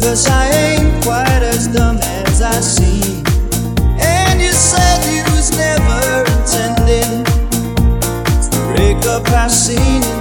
'cause I ain't quite as dumb as I seem. And you said you was never intending to break up our scene.